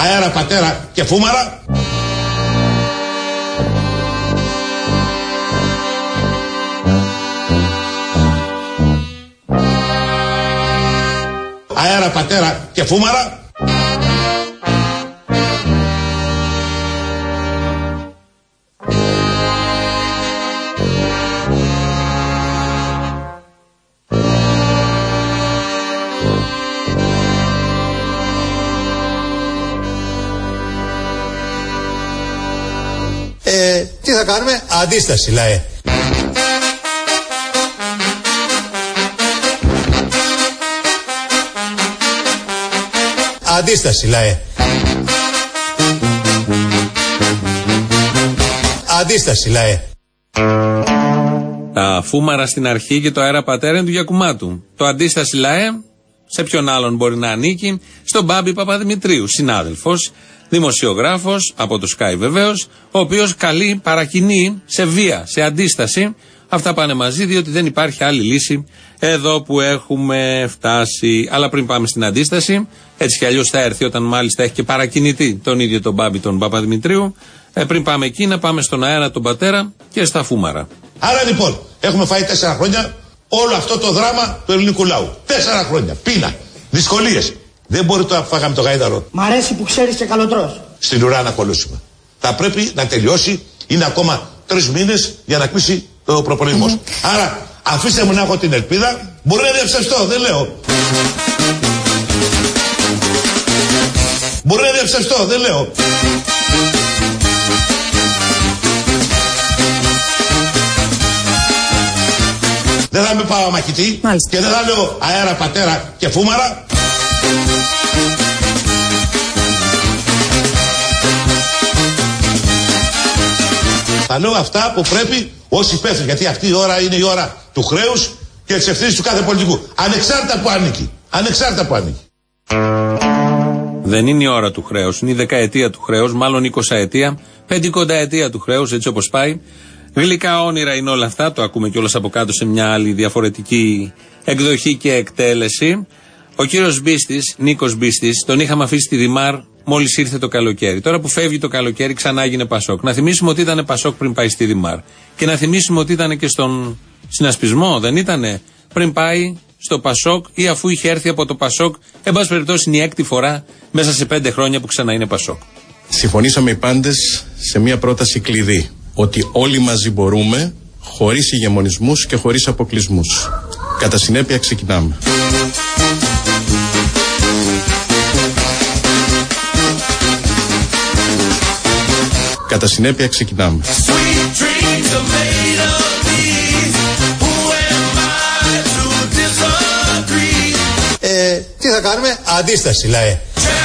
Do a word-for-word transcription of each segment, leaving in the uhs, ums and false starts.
αέρα πατέρα και φούμαρα. Αέρα πατέρα και φούμαρα. Ε, τι θα κάνουμε? Αντίσταση, λαέ. Αντίσταση, λαέ. Αντίσταση, λαέ. Τα φούμαρα στην αρχή και το αέρα πατέρα είναι του Γιακουμάτου. Το αντίσταση, λαέ, σε ποιον άλλον μπορεί να ανήκει? Στον Μπάμπη Παπαδημητρίου, συνάδελφος, δημοσιογράφος από το Sky βεβαίως, ο οποίος καλεί, παρακινεί σε βία, σε αντίσταση. Αυτά πάνε μαζί, διότι δεν υπάρχει άλλη λύση εδώ που έχουμε φτάσει. Αλλά πριν πάμε στην αντίσταση, έτσι κι αλλιώς θα έρθει όταν μάλιστα έχει και παρακινητή τον ίδιο τον Μπάμπη τον Παπαδημητρίου. Ε, πριν πάμε εκεί, να πάμε στον αέρα τον πατέρα και στα φούμαρα. Άρα λοιπόν, έχουμε φάει τέσσερα χρόνια όλο αυτό το δράμα του ελληνικού λαού. Τέσσερα χρόνια. Πείνα. Δυσκολίες. Δεν μπορεί το να φάγαμε το γάιδαρο. Μ' αρέσει που ξέρεις και καλοτρός. Στην ουρά να κολλήσουμε. Θα πρέπει να τελειώσει. Είναι ακόμα τρεις μήνες για να κλείσει το προπολογισμός. Mm-hmm. Άρα, αφήστε μου να έχω την ελπίδα. Μπορεί να διαψευστώ, δεν λέω. Μπορεί να διαψευστώ, δεν λέω. Δεν θα με πάω μαχητή. Μάλιστα. Και δεν θα λέω αέρα πατέρα και φούμαρα. Θα λέω αυτά που πρέπει ως υπεύθυνοι, γιατί αυτή η ώρα είναι η ώρα του χρέους και της ευθύνης του κάθε πολιτικού. Ανεξάρτητα που ανήκει. Ανεξάρτητα που ανήκει. Δεν είναι η ώρα του χρέους, είναι η δεκαετία του χρέους, μάλλον εικοσαετία, πεντηκονταετία του χρέους, έτσι όπως πάει. Γλυκά όνειρα είναι όλα αυτά, το ακούμε κιόλας από κάτω σε μια άλλη διαφορετική εκδοχή και εκτέλεση. Ο κύριος Μπίστης, Νίκος Μπίστης, τον είχαμε αφήσει στη Δημάρ μόλις ήρθε το καλοκαίρι. Τώρα που φεύγει το καλοκαίρι, ξανά έγινε Πασόκ. Να θυμίσουμε ότι ήταν Πασόκ πριν πάει στη Δημάρ. Και να θυμίσουμε ότι ήταν και στον συνασπισμό, δεν ήτανε? Πριν πάει στο Πασόκ ή αφού είχε έρθει από το Πασόκ. Εν πάση περιπτώσει, είναι η έκτη φορά μέσα σε πέντε χρόνια που ξανά είναι Πασόκ. Συμφωνήσαμε οι πάντες σε μια πρόταση κλειδί. Ότι όλοι μαζί μπορούμε, χωρίς ηγεμονισμούς και χωρίς αποκλεισμούς. Κατά συνέπεια ξεκινάμε. Κατά συνέπεια ξεκινάμε. Ε, τι θα κάνουμε? Αντίσταση, λαέ.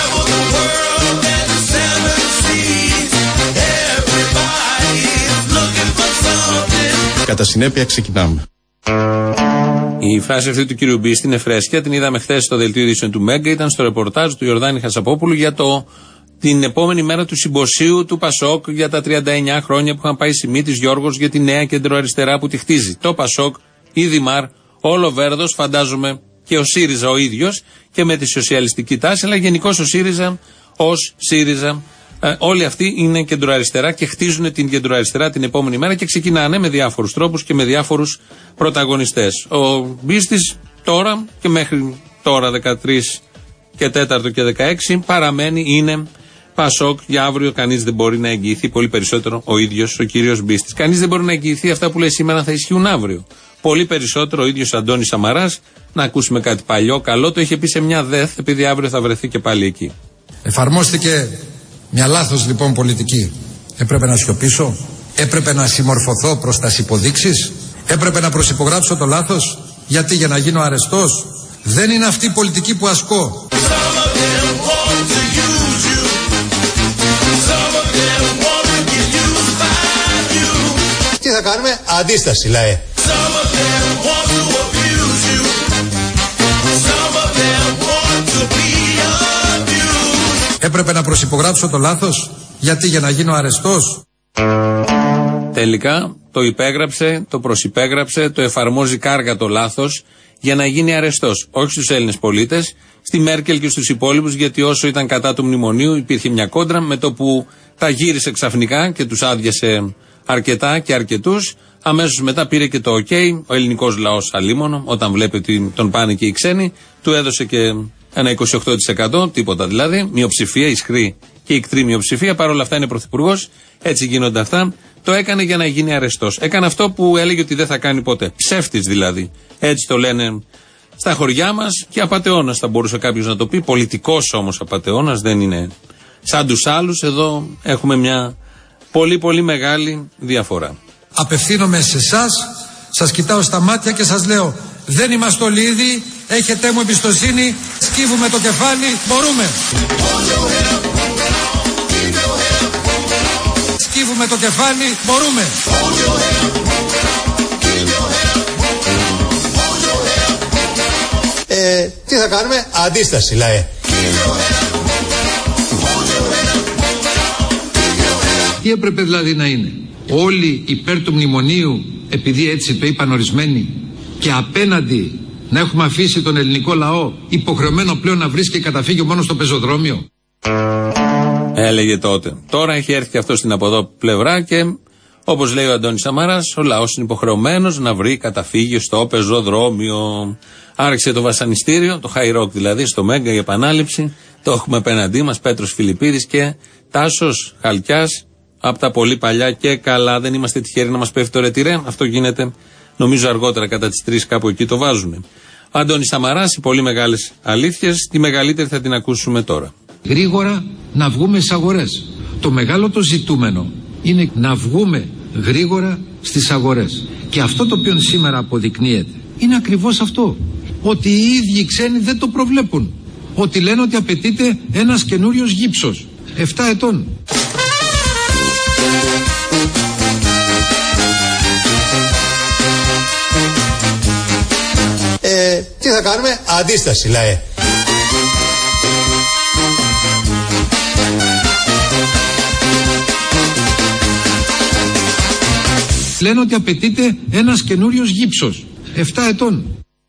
Κατά συνέπεια ξεκινάμε. Η φράση αυτή του κύριου Μπίστη είναι φρέσκια. Την είδαμε χθες στο δελτίο ειδήσεων του Μέγκα. Ήταν στο ρεπορτάζ του Ιορδάνη Χασαπόπουλου για το, την επόμενη μέρα του συμποσίου του Πασόκ για τα τριάντα εννιά χρόνια που είχαν πάει Σιμίτης Γιώργος για τη νέα κεντροαριστερά που τη χτίζει. Το Πασόκ, η Δημάρ, όλο Βέρδος, φαντάζομαι και ο ΣΥΡΙΖΑ ο ίδιος και με τη σοσιαλιστική τάση, αλλά γενικώς ο ΣΥΡΙΖΑ ως ΣΥΡΙΖΑ. Ε, όλοι αυτοί είναι κεντροαριστερά και χτίζουν την κεντροαριστερά την επόμενη μέρα και ξεκινάνε με διάφορους τρόπους και με διάφορους πρωταγωνιστές. Ο Μπίστης τώρα και μέχρι τώρα δεκατρείς και τέταρτο και δεκαέξι παραμένει, είναι Πασόκ. Για αύριο κανείς δεν μπορεί να εγγυηθεί, πολύ περισσότερο ο ίδιος ο κύριος Μπίστης. Κανείς δεν μπορεί να εγγυηθεί αυτά που λέει σήμερα θα ισχύουν αύριο. Πολύ περισσότερο ο ίδιος Αντώνης Σαμαράς. Να ακούσουμε κάτι παλιό, καλό, το είχε πει σε μια ΔΕΘ, επειδή αύριο θα βρεθεί και πάλι εκεί. Εφαρμόστηκε μια λάθος λοιπόν πολιτική. Έπρεπε να σιωπήσω, έπρεπε να συμμορφωθώ προς τις υποδείξεις, έπρεπε να προσυπογράψω το λάθος, γιατί για να γίνω αρεστός? Δεν είναι αυτή η πολιτική που ασκώ. Τι θα κάνουμε? Αντίσταση, λαέ. Έπρεπε να προσυπογράψω το λάθος, γιατί για να γίνω αρεστός? Τελικά το υπέγραψε, το προσυπέγραψε, το εφαρμόζει κάργα το λάθος για να γίνει αρεστός. Όχι στους Έλληνες πολίτες στη Μέρκελ και στους υπόλοιπους, γιατί όσο ήταν κατά του μνημονίου υπήρχε μια κόντρα. Με το που τα γύρισε ξαφνικά και τους άδειασε αρκετά και αρκετούς, αμέσως μετά πήρε και το OK. Ο ελληνικός λαός αλίμονο, όταν βλέπει ότι τον πάνε και οι ξένοι, του έδωσε και ένα είκοσι οκτώ τοις εκατό, τίποτα δηλαδή, μειοψηφία, ισχρή και ικτρή μειοψηφία. Παρ' όλα αυτά είναι πρωθυπουργός, έτσι γίνονται αυτά. Το έκανε για να γίνει αρεστός. Έκανε αυτό που έλεγε ότι δεν θα κάνει ποτέ. Ψεύτης δηλαδή. Έτσι το λένε στα χωριά μας, και απατεώνας θα μπορούσε κάποιος να το πει. Πολιτικός όμως απατεώνας, δεν είναι σαν τους άλλους. Εδώ έχουμε μια πολύ πολύ μεγάλη διαφορά. Απευθύνομαι σε εσάς, σας κοιτάω στα μάτια και σας λέω: δεν είμαστε όλοι ίδιοι, έχετε μου εμπιστοσύνη, σκύβουμε το κεφάλι, μπορούμε. Σκύβουμε το κεφάλι, μπορούμε. Ε, τι θα κάνουμε, αντίσταση λαέ. Τι έπρεπε δηλαδή να είναι? Όλοι υπέρ του μνημονίου, επειδή έτσι το είπαν ορισμένοι, και απέναντι να έχουμε αφήσει τον ελληνικό λαό υποχρεωμένο πλέον να βρίσκει καταφύγιο μόνο στο πεζοδρόμιο. Έλεγε τότε. Τώρα έχει έρθει και αυτό στην από εδώ πλευρά και, όπως λέει ο Αντώνης Σαμαράς, ο λαός είναι υποχρεωμένος να βρει καταφύγιο στο πεζοδρόμιο. Άρχισε το βασανιστήριο, το high rock δηλαδή, στο Μέγκα, η επανάληψη. Το έχουμε απέναντί μας, Πέτρος Φιλιππίδης και Τάσος Χαλκιάς, από τα πολύ παλιά και καλά. Δεν είμαστε τυχεροί να μας πέφτει το ρετυρέ. Αυτό γίνεται νομίζω αργότερα, κατά τις τρεις, κάπου εκεί το βάζουν. Ο Αντώνης Σαμαράς, οι πολύ μεγάλες αλήθειες, τη μεγαλύτερη θα την ακούσουμε τώρα. Γρήγορα να βγούμε στις αγορές. Το μεγάλο το ζητούμενο είναι να βγούμε γρήγορα στις αγορές. Και αυτό το οποίο σήμερα αποδεικνύεται είναι ακριβώς αυτό. Ότι οι ίδιοι ξένοι δεν το προβλέπουν. Ότι λένε ότι απαιτείται ένας καινούριος γύψος. εφτά ετών. Ε, τι θα κάνουμε, αντίσταση λαέ. Λένε ότι απαιτείται ένας καινούριος γύψος. εφτά ετών.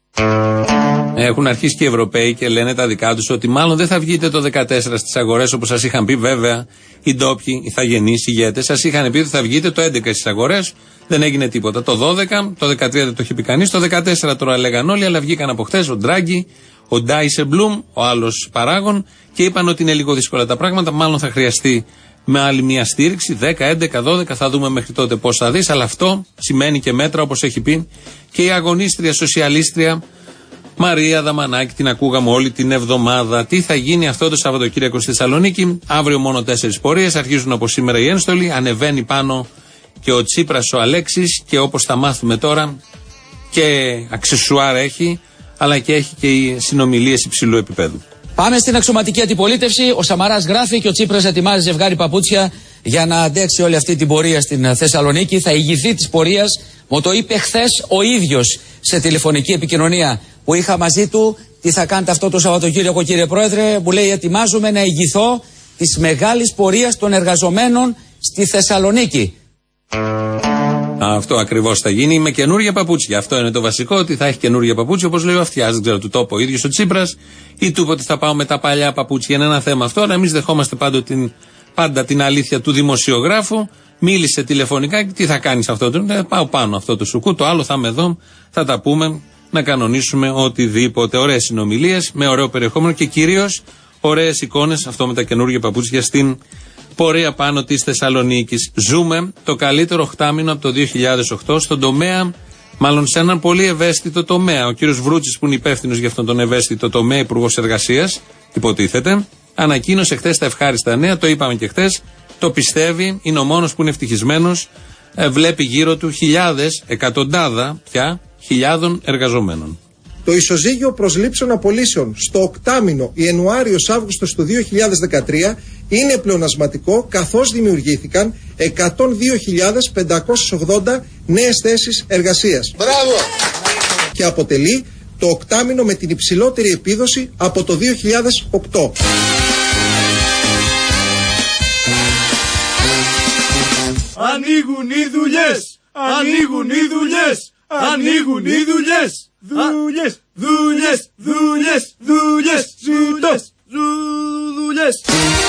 Έχουν αρχίσει και οι Ευρωπαίοι και λένε τα δικά τους ότι μάλλον δεν θα βγείτε το δεκατέσσερα στις αγορές, όπως σας είχαν πει. Βέβαια, οι ντόπιοι, οι θαγενείς, οι ηγέτες σας είχαν πει ότι θα βγείτε το έντεκα στις αγορές. Δεν έγινε τίποτα. Το δώδεκα, το δεκατρία δεν το είχε πει κανείς. Το δεκατέσσερα τώρα λέγαν όλοι, αλλά βγήκαν από χθες ο Ντράγκη, ο Ντάισεμπλουμ, ο άλλος παράγων, και είπαν ότι είναι λίγο δύσκολα τα πράγματα. Μάλλον θα χρειαστεί με άλλη μια στήριξη, δέκα, έντεκα, δώδεκα, θα δούμε μέχρι τότε πώς θα δεις. Αλλά αυτό σημαίνει και μέτρα, όπως έχει πει και η αγωνίστρια σοσιαλίστρια Μαρία Δαμανάκη, την ακούγαμε όλη την εβδομάδα. Τι θα γίνει αυτό το Σαββατοκύριακο στη Θεσσαλονίκη? Αύριο μόνο τέσσερις πορείες, αρχίζουν από σήμερα οι ένστολοι, ανεβαίνει πάνω και ο Τσίπρας ο Αλέξης, και όπως θα μάθουμε τώρα και αξεσουάρ έχει, αλλά και έχει και οι συνομιλίες υψηλού επίπεδου. Πάμε στην αξιωματική αντιπολίτευση. Ο Σαμαράς γράφει και ο Τσίπρας ετοιμάζει ζευγάρι παπούτσια για να αντέξει όλη αυτή την πορεία στην Θεσσαλονίκη. Θα ηγηθεί της πορείας. Μου το είπε χθες ο ίδιος σε τηλεφωνική επικοινωνία που είχα μαζί του. Τι θα κάνετε αυτό το Σαββατοκύριακο, κύριε Πρόεδρε? Μου λέει: ετοιμάζομαι να ηγηθώ της μεγάλης πορείας των εργαζομένων στη Θεσσαλονίκη. Αυτό ακριβώς θα γίνει με καινούργια παπούτσια. Αυτό είναι το βασικό, ότι θα έχει καινούργια παπούτσια, όπως λέει ο αυτιάς. Δεν ξέρω, του το είπε ο ίδιος ο Τσίπρας ή του είπε ότι θα πάω με τα παλιά παπούτσια. Είναι ένα θέμα αυτό. Αλλά εμείς δεχόμαστε πάντα την, πάντα την αλήθεια του δημοσιογράφου. Μίλησε τηλεφωνικά και τι θα κάνεις αυτό? Το, πάω πάνω αυτό το σουκού, το άλλο θα είμαι εδώ, θα τα πούμε, να κανονίσουμε οτιδήποτε. Ωραίες συνομιλίες με ωραίο περιεχόμενο και κυρίως ωραίες εικόνες. Αυτό με τα καινούργια παπούτσια στην πορεία πάνω της Θεσσαλονίκης. Ζούμε το καλύτερο οχτάμηνο από το δύο χιλιάδες οκτώ στον τομέα, μάλλον σε έναν πολύ ευαίσθητο τομέα. Ο κύριος Βρούτσης, που είναι υπεύθυνος για αυτόν τον ευαίσθητο τομέα, υπουργός εργασίας, υποτίθεται, ανακοίνωσε χθες τα ευχάριστα νέα. Το είπαμε και χθες. Το πιστεύει, είναι ο μόνος που είναι ευτυχισμένος. Ε, βλέπει γύρω του χιλιάδες, εκατοντάδα πια χιλιάδων εργαζομένων. Το ισοζύγιο προσλήψεων απολύσεων στο οκτάμηνο Ιανουάριος-Αύγουστος του δύο χιλιάδες δεκατρία είναι πλεονασματικό, καθώς δημιουργήθηκαν εκατόν δύο χιλιάδες πεντακόσιες ογδόντα νέες θέσεις εργασίας. Μπράβο! Και αποτελεί το οκτάμηνο με την υψηλότερη επίδοση από το δύο χιλιάδες οκτώ. Ανοίγουν οι δουλειές! Ανοίγουν οι δουλειές! ανοίγουν οι δουλειές. Δουλειές, δουλειές, δουλειές, δουλειές, ζητώ, δουλειές.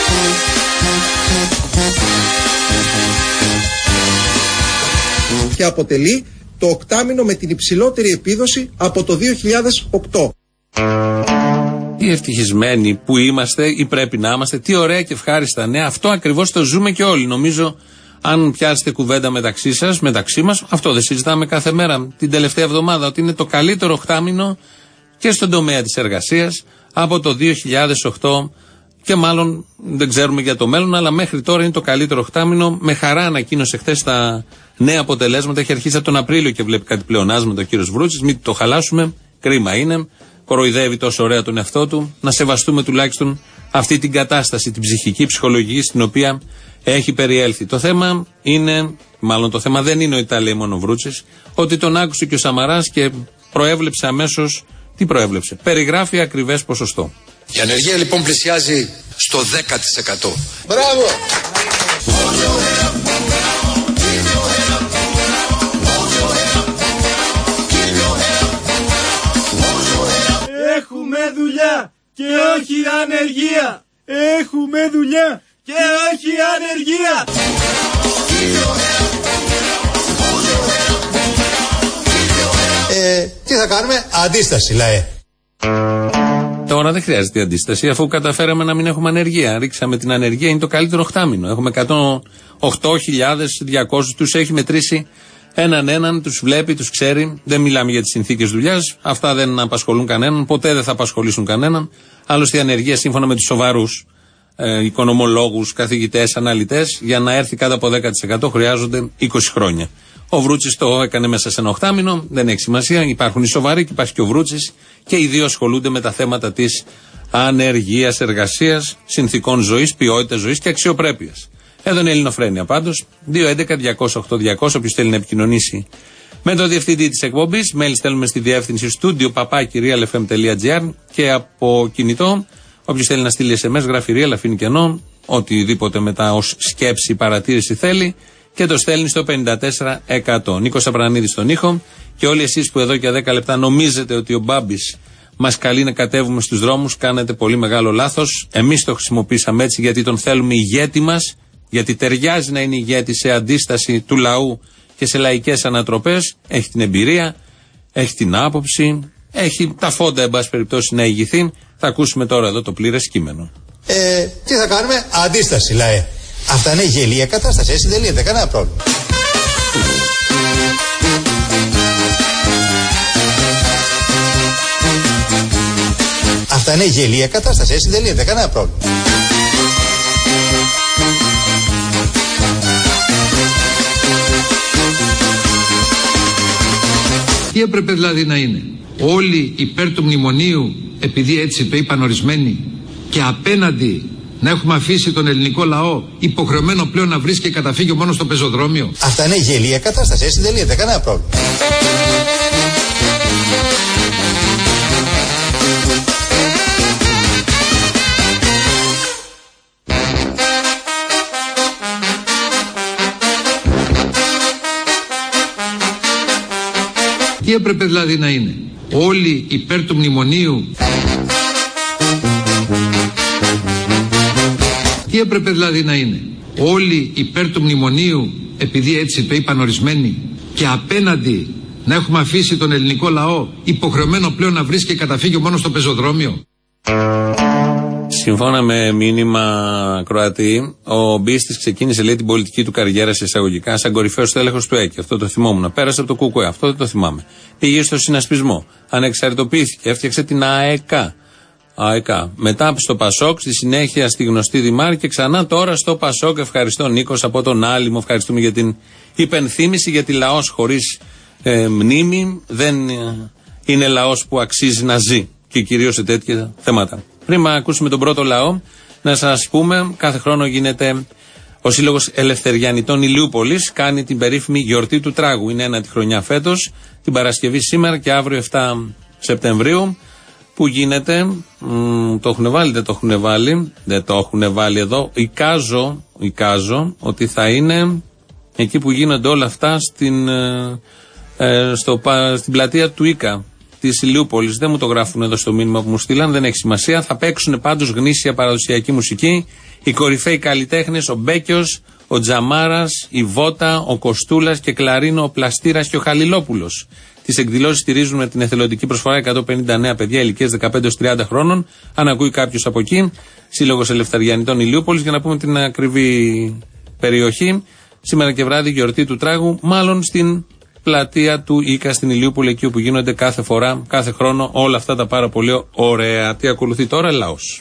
Και αποτελεί το οκτάμινο με την υψηλότερη επίδοση από το δύο χιλιάδες οκτώ. Τι ευτυχισμένοι που είμαστε ή πρέπει να είμαστε, τι ωραία και ευχάριστα νέα. Αυτό ακριβώς το ζούμε και όλοι. Νομίζω, αν πιάσετε κουβέντα μεταξύ σας, μεταξύ μας, αυτό δεν συζητάμε κάθε μέρα την τελευταία εβδομάδα, ότι είναι το καλύτερο οκτάμινο και στον τομέα της εργασίας από το δύο χιλιάδες οκτώ και μάλλον δεν ξέρουμε για το μέλλον, αλλά μέχρι τώρα είναι το καλύτερο οκτάμινο. Με χαρά ανακοίνωσε χθες τα νέα αποτελέσματα. Έχει αρχίσει από τον Απρίλιο και βλέπει κάτι πλεονάσματα ο κύριος Βρούτσης. Μην το χαλάσουμε. Κρίμα είναι. Κοροϊδεύει τόσο ωραία τον εαυτό του. Να σεβαστούμε τουλάχιστον αυτή την κατάσταση, την ψυχική, ψυχολογική, στην οποία έχει περιέλθει. Το θέμα είναι, μάλλον το θέμα δεν είναι ότι τα λέει μόνο ο Βρούτσης, ότι τον άκουσε και ο Σαμαράς και προέβλεψε αμέσως. Τι προέβλεψε? Περιγράφει ακριβές ποσοστό. Η ανεργία λοιπόν πλησιάζει στο δέκα τοις εκατό. Μπράβο! Έχουμε δουλειά και όχι ανεργία. Έχουμε δουλειά και όχι ανεργία. Ε, τι θα κάνουμε? Αντίσταση, λαέ. Τώρα δεν χρειάζεται αντίσταση, αφού καταφέραμε να μην έχουμε ανεργία. Ρίξαμε την ανεργία, είναι το καλύτερο οκτάμινο. Έχουμε εκατόν οκτώ χιλιάδες διακόσιους, τους έχει μετρήσει έναν έναν, τους βλέπει, τους ξέρει. Δεν μιλάμε για τις συνθήκες δουλειάς. Αυτά δεν απασχολούν κανέναν, ποτέ δεν θα απασχολήσουν κανέναν. Άλλωστε η ανεργία, σύμφωνα με τους σοβαρούς ε, οικονομολόγους, καθηγητές, αναλυτές, για να έρθει κάτω από δέκα τοις εκατό χρειάζονται είκοσι χρόνια. Ο Βρούτσης το έκανε μέσα σε ένα οκτάμινο, δεν έχει σημασία. Υπάρχουν οι σοβαροί και υπάρχει και ο Βρούτσης, και οι δύο ασχολούνται με τα θέματα της ανεργίας, εργασίας, συνθηκών ζωής, ποιότητας ζωής και αξιοπρέπειας. Εδώ είναι η Ελληνοφρένεια πάντως. δύο έντεκα διακόσια οκτώ διακόσια, όποιος θέλει να επικοινωνήσει με τον διευθυντή της εκπομπής. Mail στέλνουμε στη διεύθυνση studio παπάκι real f m dot g r και από κινητό. Όποιος θέλει να στείλει ες εμ ες, γράφει real, αφήνει κενό, οτιδήποτε μετά ως σκέψη, παρατήρηση θέλει, και το στέλνει στο πενήντα τέσσερα εκατό. Νίκος Απρανίδης στον ήχο, και όλοι εσείς που εδώ και δέκα λεπτά νομίζετε ότι ο Μπάμπης μας καλεί να κατέβουμε στους δρόμους, κάνετε πολύ μεγάλο λάθος. Εμείς το χρησιμοποίησαμε έτσι γιατί τον θέλουμε ηγέτη μας, γιατί ταιριάζει να είναι ηγέτη σε αντίσταση του λαού και σε λαϊκές ανατροπές. Έχει την εμπειρία, έχει την άποψη, έχει τα φόντα, εν πάση περιπτώσει, να ηγηθεί. Θα ακούσουμε τώρα εδώ το πλήρες κείμενο. Ε, τι θα κάνουμε? Αντίσταση, λαέ. Αυτά είναι γελία κατάσταση, έτσι δεν λύνεται κανένα πρόβλημα. Αυτά είναι γελία κατάσταση, έτσι δεν λύνεται κανένα πρόβλημα. Τι έπρεπε δηλαδή να είναι? Όλοι υπέρ του μνημονίου, επειδή έτσι το είπαν ορισμένοι, και απέναντι να έχουμε αφήσει τον ελληνικό λαό υποχρεωμένο πλέον να βρίσκει καταφύγιο μόνο στο πεζοδρόμιο. Αυτά είναι γελία κατάσταση, έτσι δεν λύνεται κανένα πρόβλημα. Τι έπρεπε δηλαδή να είναι? Όλοι υπέρ του μνημονίου. Τι έπρεπε δηλαδή να είναι? Όλοι υπέρ του μνημονίου, επειδή έτσι το είπαν ορισμένοι, και απέναντι να έχουμε αφήσει τον ελληνικό λαό υποχρεωμένο πλέον να βρίσκει καταφύγιο μόνο στο πεζοδρόμιο. Σύμφωνα με μήνυμα Κροατή, ο Μπίστης ξεκίνησε, λέει, την πολιτική του καριέρα σε εισαγωγικά σαν κορυφαίος τέλεχος του ΕΚΙ. Αυτό το θυμόμουν. Πέρασε από το ΚΚΕ. Αυτό δεν το θυμάμαι. Πήγε στο συνασπισμό. Ανεξαρτητοποιήθηκε. Έφτιαξε την ΑΕΚΑ. ΑΕΚΑ. Μετά στο ΠΑΣΟΚ, στη συνέχεια στη γνωστή Δημάρ και ξανά τώρα στο ΠΑΣΟΚ. Ευχαριστώ, Νίκος, από τον Άλυμο. Ευχαριστούμε για την υπενθύμηση, γιατί λαός χωρίς ε, μνήμη δεν ε, είναι λαός που αξίζει να ζει, και κυρίως σε τέτοια θέματα. Πριν να ακούσουμε τον πρώτο λαό, να σας πούμε, κάθε χρόνο γίνεται ο Σύλλογος Ελευθεριανιτών Ηλιούπολης, κάνει την περίφημη γιορτή του τράγου. Είναι ένατη χρονιά φέτος, την Παρασκευή σήμερα και αύριο επτά Σεπτεμβρίου, που γίνεται, μ, το έχουν βάλει, δεν το έχουν βάλει, δεν το έχουν βάλει εδώ, εικάζω, εικάζω ότι θα είναι εκεί που γίνονται όλα αυτά στην ε, ε, στο, στην πλατεία του Ίκα της Ηλιούπολης. Δεν μου το γράφουν εδώ στο μήνυμα που μου στείλαν, δεν έχει σημασία. Θα παίξουν πάντως γνήσια παραδοσιακή μουσική. Οι κορυφαίοι καλλιτέχνες, ο Μπέκιος, ο Τζαμάρας, η Βότα, ο Κοστούλας και κλαρίνο, ο Πλαστήρας και ο Χαλιλόπουλος. Τις εκδηλώσεις στηρίζουν με την εθελοντική προσφορά εκατόν πενήντα νέα παιδιά ηλικίας δεκαπέντε έως τριάντα χρόνων. Αν ακούει κάποιος από εκεί, Σύλλογος Ελευθεριανιτών Ηλιούπολης, για να πούμε την ακριβή περιοχή. Σήμερα και βράδυ γιορτή του τράγου, μάλλον στην πλατεία του Ίκα στην Ηλιούπολη, εκεί όπου γίνονται κάθε φορά, κάθε χρόνο όλα αυτά τα πάρα πολύ ωραία. Τι ακολουθεί τώρα, λαός.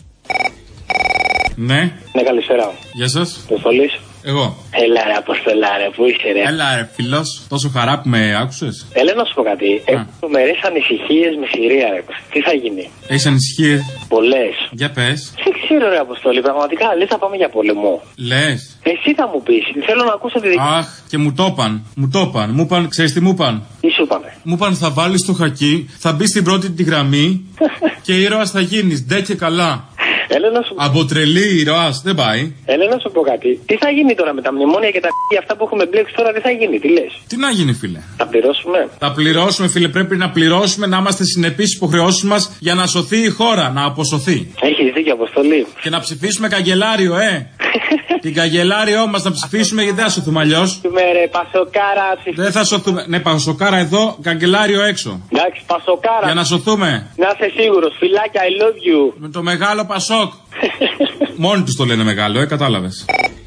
Ναι. Ναι, καλησπέρα. Γεια σας. Αποστολής. Εγώ. Έλα ρε Αποστολάρε, πού είσαι ρε. Έλα ρε φίλος, τόσο χαρά που με άκουσες. Έλα να σου πω κάτι, έχω τρομερές ανησυχίες με Συρία ρε. Τι θα γίνει. Έχεις ανησυχίες. Πολλές. Για πες. Δεν ξέρω ρε Αποστολή, πραγματικά λες θα πάμε για πόλεμο. Λες. Εσύ θα μου πεις, θέλω να ακούσω τη δική. Αχ, και μου το είπαν, μου το είπαν, μου είπαν, ξέρεις τι μου είπαν. Τι σου είπανε. Μου είπαν θα βάλεις το χακί, θα μπεις στην πρώτη τη γραμμή και ήρωας θα γίνεις, ντε και καλά. Έλα να σου... Από τρελή ήρωας, δεν πάει. Έλα να σου πω κάτι. Τι θα γίνει τώρα με τα μνημόνια και τα p***, αυτά που έχουμε μπλέξει τώρα, δεν θα γίνει, τι λες. Τι να γίνει, φίλε. Θα πληρώσουμε. Θα πληρώσουμε, φίλε. Πρέπει να πληρώσουμε, να είμαστε συνεπείς στις υποχρεώσεις μας για να σωθεί η χώρα, να αποσωθεί. Έχεις δίκιο, Αποστολή. Και να ψηφίσουμε καγκελάριο, ε. Την καγκελάριό μας να ψηφίσουμε γιατί δεν θα σωθούμε αλλιώς. Ρε, Πασοκάρα. Δεν θα σωθούμε. Ναι, Πασοκάρα εδώ, καγκελάριο έξω. Εντάξει, Πασοκάρα. Για να σωθούμε. Να είσαι σίγουρος, φιλάκια, I love you. Με το μεγάλο Πασόκ. Μόνοι τους το λένε μεγάλο, ε, κατάλαβες.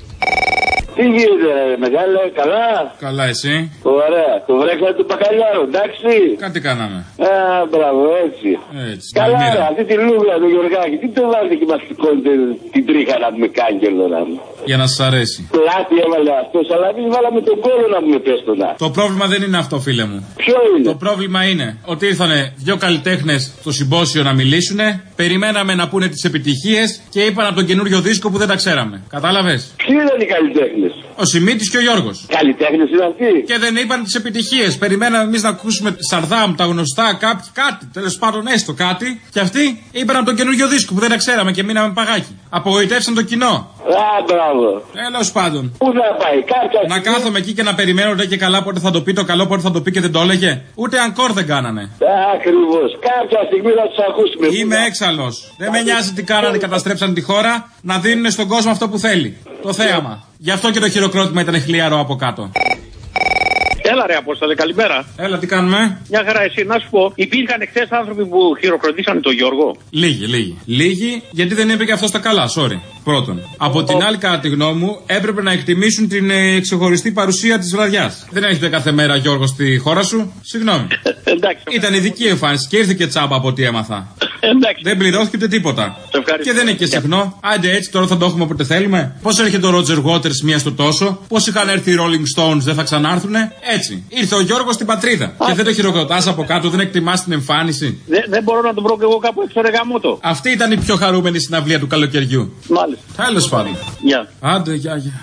Τι γίνεται, ρε, μεγάλε, καλά. Καλά, εσύ. Ωραία, το βρέξατε του Πακαλιάρου, εντάξει. Κάτι κάναμε. Α, μπράβο, έτσι. Έτσι. Καλά, ρε, αυτή τη λούγα του Γιωργάκη, τι το βάζετε και μας σηκώνετε την τρίχα να πούμε κάγκελο να μου. Για να σας αρέσει. Πλάτη έβαλε αυτός, αλλά εμείς βάλαμε τον κόλλο να πούμε πέστονα. Το πρόβλημα δεν είναι αυτό, φίλε μου. Ποιο είναι. Το πρόβλημα είναι ότι ήρθανε δυο καλλιτέχνες στο συμπόσιο να μιλήσουνε, περιμέναμε να πούνε τις επιτυχίες και είπαν από τον καινούριο δίσκο που δεν τα ξέραμε. Κατάλαβες. Ποιοι ήταν οι καλλιτέχνες. Ο Σιμίτης και ο Γιώργος. Καλλιτέχνες είναι αυτοί. Και δεν είπαν τις επιτυχίες. Περιμέναμε εμείς να ακούσουμε Σαρδάμ, τα γνωστά, κάποιοι, κάτι. Τέλος πάντων, έστω κάτι. Και αυτοί είπαν από τον καινούριο δίσκο που δεν τα ξέραμε και μείναμε παγάκι. Απογοητεύσαν το κοινό. Α, μπράβο. Τέλος πάντων. Πού θα πάει, κάποια Να κάθομαι εκεί και να περιμένω ρε και καλά πότε θα το πει το καλό, πότε θα το πει και δεν το έλεγε. Ούτε αγκόρ δεν κάνανε. Ακριβώς. Κάποια στιγμή θα τους ακούσουμε. Είμαι έξαλλος. Δεν με νοιάζει τι κάνανε, καταστρέψαν τη χώρα. Να δίνουν στον κόσμο αυτό που θέλει. Το θέαμα. Γι' αυτό και το χειροκρότημα ήταν χλιαρό από κάτω. Έλα ρε Απόστολε, καλημέρα. Έλα, τι κάνουμε. Μια χαρά, εσύ να σου πω, υπήρχαν εχθές άνθρωποι που χειροκροτήσαν τον Γιώργο. Λίγοι, λίγοι. Λίγοι, γιατί δεν είπε και αυτό τα καλά, sorry. Πρώτον. Από την άλλη, κατά τη γνώμη μου, έπρεπε να εκτιμήσουν την ε, ξεχωριστή παρουσία της βραδιάς. Δεν έρχεται κάθε μέρα Γιώργο στη χώρα σου. Συγγνώμη. Ήταν ειδική εμφάνιση και ήρθε και τσάμπα από ό,τι έμαθα. Εντάξει. Δεν πληρώθηκε τίποτα. Και δεν είναι και συχνό. Άντε έτσι, τώρα θα το έχουμε όποτε θέλουμε. Πώς έρχεται ο Ρότζερ Waters μία στο τόσο. Πώς είχαν έρθει οι Rolling Stones, δεν θα ξανάρθουνε. Έτσι. Ήρθε ο Γιώργος στην πατρίδα. Α. Και δεν το χειροκροτάς από κάτω, δεν εκτιμάς την εμφάνιση. Δεν, δεν μπορώ να τον βρω και εγώ κάπου έξω, ρε γαμώτο. Αυτή ήταν η πιο χαρούμενη συναυλία του καλοκαιριού. Μάλιστα. Τέλος πάντων. Γεια. Άντε, γεια, γεια.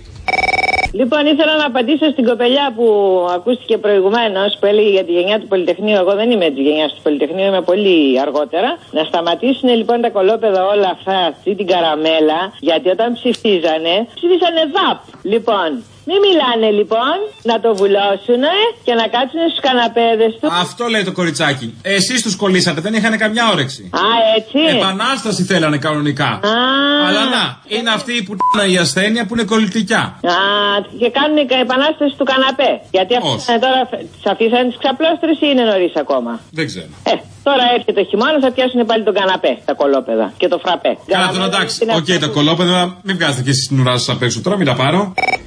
Λοιπόν, ήθελα να απαντήσω στην κοπελιά που ακούστηκε προηγουμένως που έλεγε για τη γενιά του Πολυτεχνείου. Εγώ δεν είμαι τη γενιά του Πολυτεχνείου, είμαι πολύ αργότερα. Να σταματήσουν λοιπόν τα κολόπεδα όλα αυτά, αυτή την καραμέλα, γιατί όταν ψηφίζανε, ψήφισανε ΔΑΠ. Λοιπόν, μην μιλάνε λοιπόν, να το βουλώσουν και να κάτσουν στους καναπέδες του. Αυτό λέει το κοριτσάκι. Εσείς τους κολλήσατε, δεν είχαν καμιά όρεξη. Α, έτσι. Επανάσταση θέλανε κανονικά. Α. Αλλά να, είναι αυτή που η ασθένεια που είναι κολλητικιά. Α, και κάνουν επανάσταση του καναπέ. Γιατί αυτά τώρα τις αφήσανε τις ξαπλώστρες ή είναι νωρίς ακόμα. Δεν ξέρω. Ε, τώρα έρχεται ο χειμώνας, θα πιάσουν πάλι τον καναπέ, τα κολόπεδα και το φραπέ. Καλά, τώρα εντάξει. Οκ, okay, τα κολόπεδα, μην βγάζετε και εσείς την ουρά σας απ' έξω τώρα, μην τα πάρω.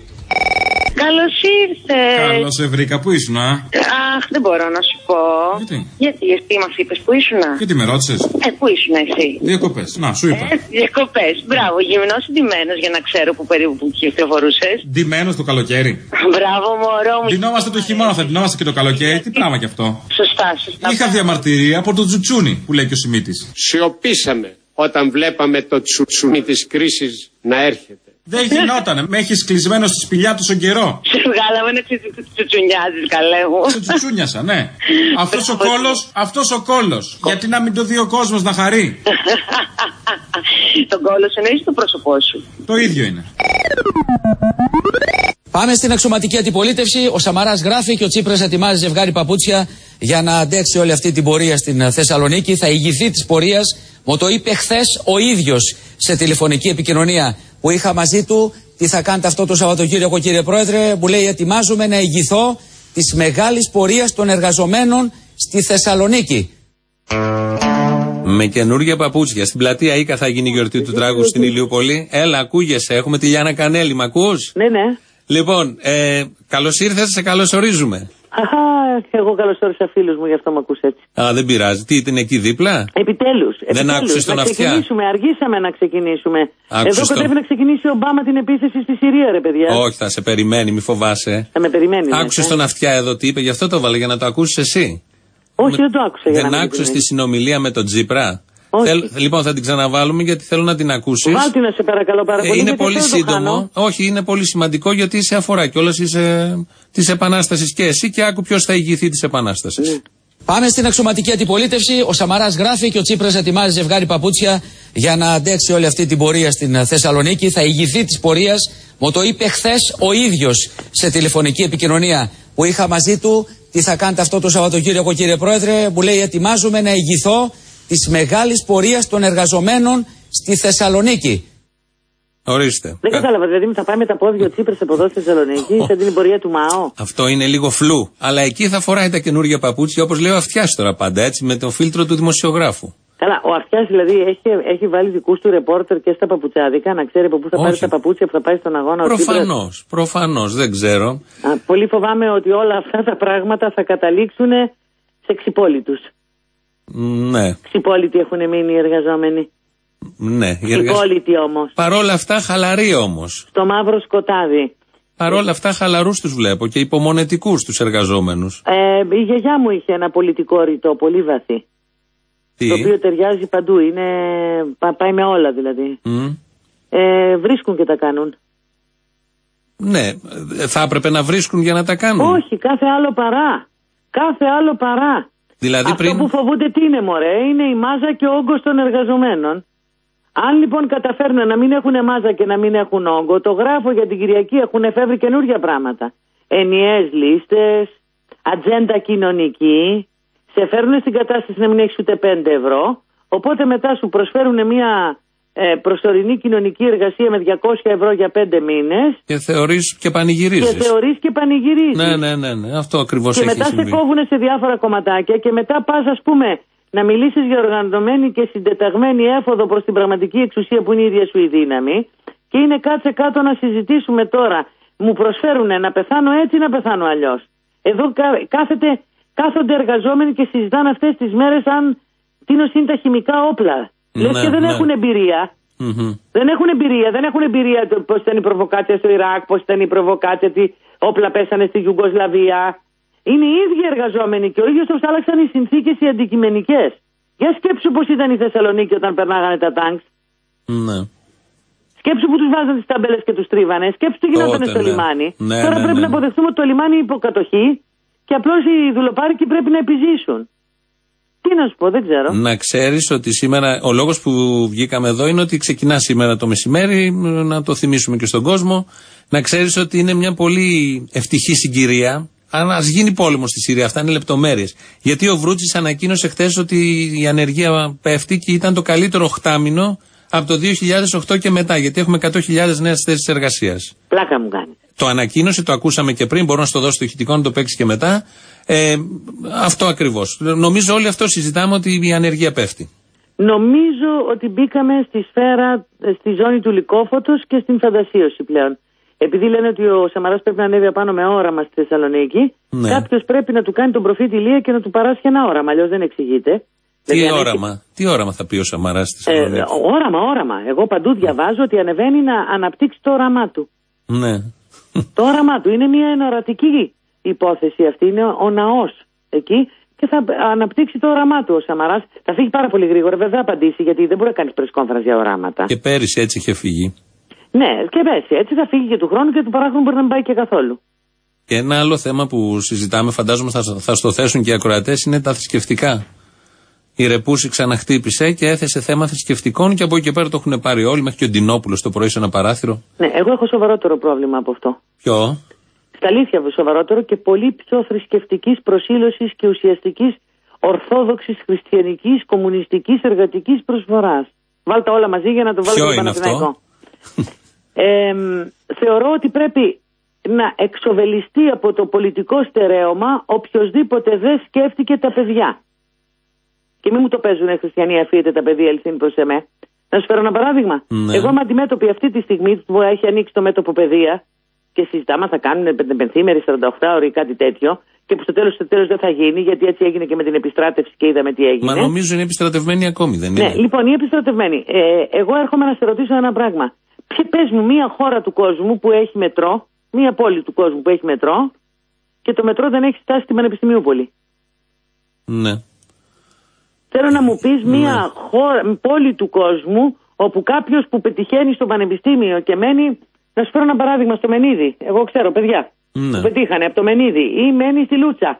Καλώς ήρθες. Καλώς σε βρήκα, πού ήσουν, α? Αχ, δεν μπορώ να σου πω. Γιατί? Γιατί, εσύ μας είπες που ήσουν. Γιατί με ρώτησες? Ε, πού ήσουν εσύ? Διακοπές, να, σου είπα. Ε, διακοπές, μπράβο, γυμνός ή ντυμένος για να ξέρω που περίπου που κυκλοφορούσες. Ντυμένος το καλοκαίρι. Μπράβο, μωρό μου. Ντυνόμαστε το χειμώνα, θα ντυνόμαστε και το καλοκαίρι. Τι πράγμα κι αυτό. Σωστά, σωστά. Είχα διαμαρτυρία από το τσουτσούνι που λέει και ο Σιμίτης. Σιωπήσαμε όταν βλέπαμε το τσουτσούνι της κρίσης να έρχεται. Δεν γινότανε. Με έχεις κλεισμένο στη σπηλιά του στον καιρό. Σε βγάλαμε να τσουτσουνιάζεις, καλέ μου. Σε τσουτσούνιασα, ναι. Αυτός ο κόλος, αυτός ο κόλος. Γιατί να μην το δει ο κόσμος να χαρεί. Τον κόλο εννοείς το πρόσωπό σου. Το ίδιο είναι. Πάμε στην αξιωματική αντιπολίτευση. Ο Σαμαράς γράφει και ο Τσίπρας ετοιμάζει ζευγάρι παπούτσια για να αντέξει όλη αυτή την πορεία στην Θεσσαλονίκη. Θα ηγηθεί της πορείας. Μου το είπε χθες ο ίδιος σε τηλεφωνική επικοινωνία που είχα μαζί του. Τι θα κάνετε αυτό το Σαββατοκύριακο, κύριε Πρόεδρε? Μου λέει: ετοιμάζομαι να ηγηθώ της μεγάλης πορείας των εργαζομένων στη Θεσσαλονίκη. Με καινούργια παπούτσια. Στην πλατεία Ίκα θα γίνει η γιορτή του τράγου στην Ηλιούπολη. Έλα, ακούγεσαι. Έχουμε τη Λιάννα Κανέλη. Μ' ακούς? Ναι, ναι. Λοιπόν, ε, καλώς ήρθες, σε καλωσορίζουμε. Αχα, εγώ καλωσόρισα φίλους μου, γι' αυτό με ακούς έτσι. Α, δεν πειράζει. Τι, ήταν εκεί δίπλα? Επιτέλους. Δεν άκουσες τον αυτιά? Να ξεκινήσουμε, αργήσαμε να ξεκινήσουμε. Άκουσες Εδώ κοντεύει τον... να ξεκινήσει ο Ομπάμα την επίθεση στη Συρία, ρε παιδιά. Όχι, θα σε περιμένει, μη φοβάσαι. Θα με περιμένει. Άκουσες τον αυτιά εδώ τι είπε, γι' αυτό το βάλε, για να το ακούσεις εσύ. Όχι, με... δεν το άκουσα. Δεν άκουσες τη συνομιλία με τον Τσίπρα? Θέλ, λοιπόν, θα την ξαναβάλουμε γιατί θέλω να την ακούσεις. Βάλτε να σε παρακαλώ πάρα πολύ. Ε, είναι πολύ σύντομο. Όχι, είναι πολύ σημαντικό γιατί σε αφορά κιόλας της Επανάστασης και εσύ, και άκου ποιος θα ηγηθεί της Επανάστασης. Ναι. Πάμε στην αξιωματική αντιπολίτευση. Ο Σαμαράς γράφει και ο Τσίπρας ετοιμάζει ζευγάρι παπούτσια για να αντέξει όλη αυτή την πορεία στην Θεσσαλονίκη. Θα ηγηθεί της πορείας. Μου το είπε χθες ο ίδιος σε τηλεφωνική επικοινωνία που είχα μαζί του. Τι θα κάνετε αυτό το Σαββατοκύριακο, κύριε Πρόεδρε? Μου λέει: ετοιμάζομαι να ηγηθώ της μεγάλης πορείας των εργαζομένων στη Θεσσαλονίκη. Ορίστε. Δεν κατάλαβα, δηλαδή θα πάει με τα πόδια ο Τσίπρας από εδώ στη Θεσσαλονίκη, oh. σαν την πορεία του ΜΑΟ. Αυτό είναι λίγο φλού. Αλλά εκεί θα φοράει τα καινούργια παπούτσια, όπως λέει ο Αυτιάς τώρα πάντα, έτσι, με το φίλτρο του δημοσιογράφου. Καλά, ο Αυτιάς δηλαδή έχει, έχει βάλει δικούς του ρεπόρτερ και στα παπουτσάδικα, να ξέρει από πού θα Όχι. πάρει τα παπούτσια που θα πάει στον αγώνα. Προφανώς, προφανώς, δεν ξέρω. Α, πολύ φοβάμαι ότι όλα αυτά τα πράγματα θα καταλήξουν σε ξυπόλυτους. Ναι. Ξυπόλυτοι έχουν μείνει οι εργαζόμενοι. Ναι. Ξυπόλυτοι όμως. Παρόλα αυτά χαλαροί όμως. Στο μαύρο σκοτάδι. Παρόλα αυτά χαλαρούς τους βλέπω και υπομονετικούς τους εργαζόμενους. Ε, η γιαγιά μου είχε ένα πολιτικό ρητό πολύ βαθύ. Τι? Το οποίο ταιριάζει παντού. Είναι... Πάει με όλα δηλαδή. Mm. Ε, βρίσκουν και τα κάνουν. Ναι. Θα έπρεπε να βρίσκουν για να τα κάνουν. Όχι, κάθε άλλο παρά. Κάθε άλλο παρά. Δηλαδή Αυτό πριν... που φοβούνται τι είναι, μωρέ? Είναι η μάζα και ο όγκος των εργαζομένων. Αν λοιπόν καταφέρουν να μην έχουν μάζα και να μην έχουν όγκο, το γράφω για την Κυριακή, έχουν εφεύρει καινούργια πράγματα. Ενιαίες λίστες, ατζέντα κοινωνική, σε φέρνουν στην κατάσταση να μην έχεις ούτε πέντε ευρώ, οπότε μετά σου προσφέρουν μια ε, προσωρινή κοινωνική εργασία με διακόσια ευρώ για πέντε μήνες. Και θεωρείς και πανηγυρίζεις. Και θεωρείς και πανηγυρίζεις. Ναι, ναι, ναι, ναι. Αυτό ακριβώς έχει συμβεί. Και μετά σε κόβουν σε διάφορα κομματάκια και μετά πας, ας πούμε, να μιλήσεις για οργανωμένη και συντεταγμένη έφοδο προς την πραγματική εξουσία που είναι η ίδια σου η δύναμη, και είναι κάτσε κάτω να συζητήσουμε τώρα. Μου προσφέρουν να πεθάνω έτσι, να πεθάνω αλλιώς. Εδώ κάθεται, κάθονται εργαζόμενοι και συζητάνε αυτές τις μέρες αν τίνος είναι τα χημικά όπλα. Ναι, λες και δεν ναι. έχουν εμπειρία. Mm-hmm. Δεν έχουν εμπειρία, δεν έχουν εμπειρία το πώς ήταν η προβοκάτσια στο Ιράκ, πώς ήταν η προβοκάτσια, τι όπλα πέσανε στη Ιουγκοσλαβία. Είναι οι ίδιοι εργαζόμενοι και ο ίδιος τους άλλαξαν οι συνθήκες οι αντικειμενικές. Για σκέψου πώς ήταν η Θεσσαλονίκη όταν περνάγανε τα τάγκς. Ναι. Σκέψου που τους βάζαν τις ταμπέλες και τους τρίβανε. Σκέψου τι γινόταν στο ναι. λιμάνι. Ναι, Τώρα ναι, πρέπει ναι, να αποδεχτούμε ότι το λιμάνι είναι υποκατοχή και απλώς οι δουλοπάρικοι πρέπει να επιζήσουν. Τι να σου πω, δεν ξέρω. Να ξέρεις ότι σήμερα, ο λόγος που βγήκαμε εδώ είναι ότι ξεκινά σήμερα το μεσημέρι, να το θυμίσουμε και στον κόσμο. Να ξέρεις ότι είναι μια πολύ ευτυχή συγκυρία. Αν ας γίνει πόλεμο στη Συρία, αυτά είναι λεπτομέρειες. Γιατί ο Βρούτσης ανακοίνωσε χθες ότι η ανεργία πέφτει και ήταν το καλύτερο οχτάμηνο από το δύο χιλιάδες οκτώ και μετά. Γιατί έχουμε εκατό χιλιάδες νέες θέσεις εργασίας. Πλάκα μου κάνει. Το ανακοίνωσε, το ακούσαμε και πριν. Μπορώ να στο δώσω το ηχητικό να το παίξει και μετά. Ε, αυτό ακριβώς. Νομίζω όλοι αυτό συζητάμε, ότι η ανεργία πέφτει. Νομίζω ότι μπήκαμε στη σφαίρα, στη ζώνη του λυκόφωτος και στην φαντασίωση πλέον. Επειδή λένε ότι ο Σαμαράς πρέπει να ανέβει απάνω με όραμα στη Θεσσαλονίκη, ναι. κάποιος πρέπει να του κάνει τον προφήτη Ηλία και να του παράσχει ένα όραμα. Αλλιώς δεν εξηγείται. Τι δηλαδή, όραμα, έχει... τι όραμα θα πει ο Σαμαράς στη Θεσσαλονίκη? Ε, όραμα, όραμα. Εγώ παντού διαβάζω ότι ανεβαίνει να αναπτύξει το όραμά του. Ναι. Το όραμά του είναι μια ενωρατική υπόθεση αυτή. Είναι ο ναός εκεί και θα αναπτύξει το όραμά του ο Σαμαράς. Θα φύγει πάρα πολύ γρήγορα, βέβαια, θα απαντήσει, γιατί δεν μπορεί να κάνει πρεσ-κόνφερανς για οράματα. Και πέρυσι έτσι είχε φύγει. Ναι, και πέρυσι έτσι θα φύγει και του χρόνου και του παράγοντο μπορεί να μην πάει και καθόλου. Και ένα άλλο θέμα που συζητάμε, φαντάζομαι θα, θα στο θέσουν και οι ακροατές, είναι τα θρησκευτικά. Η Ρεπούση ξαναχτύπησε και έθεσε θέμα θρησκευτικών και από εκεί και πέρα το έχουν πάρει όλοι, μέχρι και ο Ντινόπουλος το πρωί σε ένα παράθυρο. Ναι, εγώ έχω σοβαρότερο πρόβλημα από αυτό. Ποιο? Στα αλήθεια σοβαρότερο και πολύ πιο θρησκευτικής προσήλωσης και ουσιαστικής ορθόδοξης χριστιανικής κομμουνιστικής εργατικής προσφοράς. Βάλτε όλα μαζί για να το βάλω στο Παναθηναϊκό. ε, θεωρώ ότι πρέπει να εξοβελιστεί από το πολιτικό στερέωμα οποιοσδήποτε δεν σκέφτηκε τα παιδιά. Και μην μου το παίζουν χριστιανοί, αφήνετε τα παιδιά Ελσίνη προς εμέ. Να σου φέρω ένα παράδειγμα. Ναι. Εγώ είμαι αντιμέτωπη αυτή τη στιγμή που έχει ανοίξει το μέτωπο παιδεία και συζητάμε θα κάνουν πεντεμερή, σαράντα οκτώ ώρες ή κάτι τέτοιο. Και που στο τέλος, στο τέλος δεν θα γίνει, γιατί έτσι έγινε και με την επιστράτευση και είδαμε τι έγινε. Μα νομίζω είναι επιστρατευμένοι ακόμη, δεν είναι? Ναι, λοιπόν, οι επιστρατευμένοι. Ε, εγώ έρχομαι να σε ρωτήσω ένα πράγμα. Ποιο πες μου μία χώρα του κόσμου που έχει μετρό, μία πόλη του κόσμου που έχει μετρό και το μετρό δεν έχει φτάσει στην Πανεπιστημιούπολη. Ναι. Θέλω να μου πεις μία ναι. χώρα, πόλη του κόσμου όπου κάποιος που πετυχαίνει στο πανεπιστήμιο και μένει, να σου φέρω ένα παράδειγμα στο Μενίδη. Εγώ ξέρω, παιδιά. Ναι. Που πετύχανε από το Μενίδη ή μένει στη Λούτσα.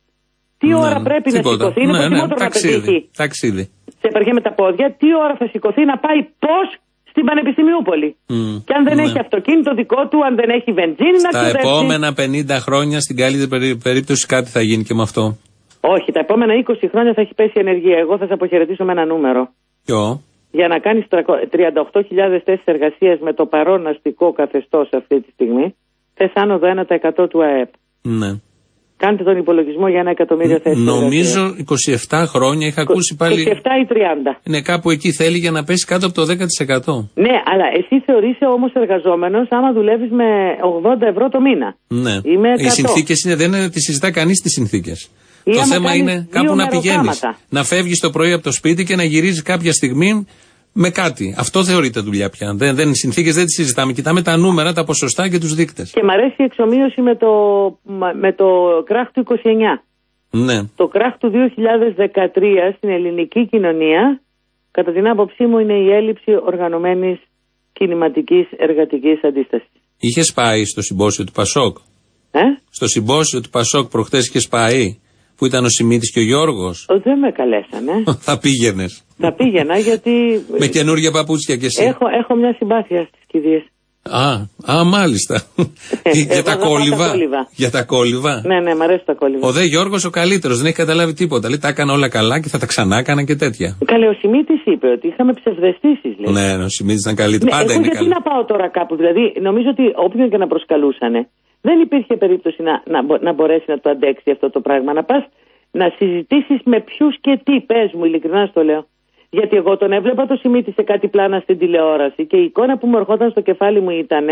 Τι ναι, ώρα πρέπει τίποτα. να σηκωθεί, είναι ναι, προτιμότερο ναι, να πετύχει. Ταξίδι. Σε επαρχία με τα πόδια, τι ώρα θα σηκωθεί να πάει πώς στην Πανεπιστημιούπολη. Mm, και αν δεν ναι. έχει αυτοκίνητο δικό του, αν δεν έχει βενζίνη να ξοδέψει. Τα επόμενα πενήντα χρόνια στην καλύτερη περίπτωση κάτι θα γίνει και με αυτό. Όχι, τα επόμενα είκοσι χρόνια θα έχει πέσει η ενεργεία. Εγώ θα σε αποχαιρετήσω με ένα νούμερο. Ποιο? Για να κάνεις τριάντα οκτώ χιλιάδες θέσεις εργασίας με το παρόν αστικό καθεστώς αυτή τη στιγμή, θες άνοδο ένα τοις εκατό του ΑΕΠ. Ναι. Κάντε τον υπολογισμό για ένα εκατομμύριο θέσεις. Νομίζω εργασίας. είκοσι επτά χρόνια είχα ακούσει πάλι. είκοσι επτά ή τριάντα. Ναι, κάπου εκεί θέλει για να πέσει κάτω από το δέκα τοις εκατό. Ναι, αλλά εσύ θεωρείσαι όμως εργαζόμενος άμα δουλεύεις με ογδόντα ευρώ το μήνα. Ναι. Οι συνθήκες είναι, δεν είναι, τις συζητά κανείς τις συνθήκες. Το θέμα είναι κάπου να πηγαίνεις. Να φεύγεις το πρωί από το σπίτι και να γυρίζεις κάποια στιγμή με κάτι. Αυτό θεωρείται δουλειά πια. Δεν, δεν, οι συνθήκες δεν τις συζητάμε. Κοιτάμε τα νούμερα, τα ποσοστά και τους δείκτες. Και μ' αρέσει η εξομοίωση με το, με το κράχ του είκοσι εννιά. Ναι. Το κράχ του δύο χιλιάδες δεκατρία στην ελληνική κοινωνία, κατά την άποψή μου, είναι η έλλειψη οργανωμένης κινηματικής εργατικής αντίστασης. Είχες πάει στο συμπόσιο του Πασόκ? Ε? Στο συμπόσιο του Πασόκ προχτές είχες πάει? Που ήταν ο Σιμίτης και ο Γιώργος. Δεν με καλέσανε. Θα πήγαινες? Θα πήγαινα γιατί. Με καινούργια παπούτσια κι εσύ. Έχω, έχω μια συμπάθεια στις κηδείες. Α, α, μάλιστα. Για τα κόλληβα. Για τα κόλληβα. Ναι, ναι, μ' αρέσει τα κόλληβα. Ο δε Γιώργος ο καλύτερος, δεν έχει καταλάβει τίποτα. Λέει τα έκανα όλα καλά και θα τα ξανά έκανα και τέτοια. Καλέ, ο Σιμίτης είπε ότι είχαμε ψευδαισθήσεις. Ναι, ο Σιμίτης ήταν καλύτερο. Ναι, πάντα εγώ είναι γιατί να πάω τώρα κάπου, δηλαδή νομίζω ότι όποιον και να προσκαλούσανε, δεν υπήρχε περίπτωση να, να, να μπορέσει να το αντέξει αυτό το πράγμα. Να πας να συζητήσεις με ποιους και τι, πες μου, ειλικρινά στο λέω. Γιατί εγώ τον έβλεπα το Σιμίτη σε κάτι πλάνα στην τηλεόραση και η εικόνα που μου ερχόταν στο κεφάλι μου ήταν